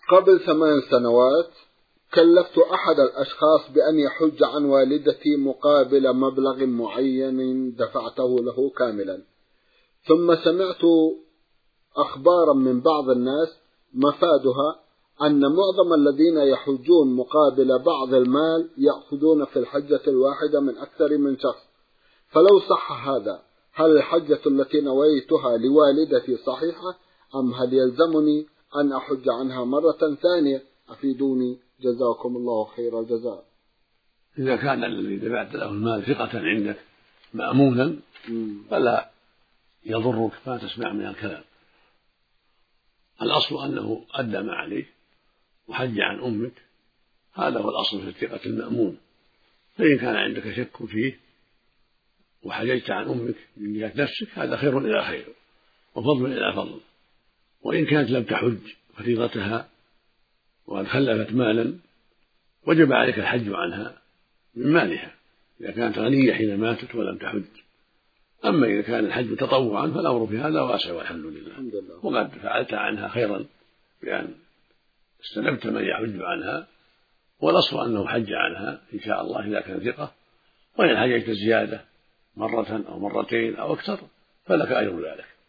قبل 8 سنوات كلفت أحد الأشخاص بأن يحج عن والدتي مقابل مبلغ معين دفعته له كاملا، ثم سمعت أخبارا من بعض الناس مفادها أن معظم الذين يحجون مقابل بعض المال يأخذون في الحجة الواحدة من أكثر من شخص، فلو صح هذا هل الحجة التي نويتها لوالدتي صحيحة أم هل يلزمني أن أحج عنها مرة ثانية؟ أفيدوني جزاكم الله خير الجزاء. إذا كان الذي دفعت له المال ثقة عندك مأمونا فلا يضرك ما تسمع من الكلام، الأصل أنه أدى ما عليه وحج عن أمك، هذا هو الأصل في الثقة المأمون. فإن كان عندك شك فيه وحججت عن أمك من جهة نفسك هذا خير إلى خير وفضل إلى فضل. وإن كانت لم تحج فريضتها وقد خلفت مالا وجب عليك الحج عنها من مالها إذا كانت غنية حين ماتت ولم تحج. أما إذا كان الحج تطوعا فالأمر في هذا واسع والحمد لله، وقد فعلت عنها خيرا بأن استلمت من يحج عنها، والأصل أنه حج عنها إن شاء الله إذا كان ثقة، وإن حججت زيادة مرة أو مرتين أو أكثر فلك أجر ذلك.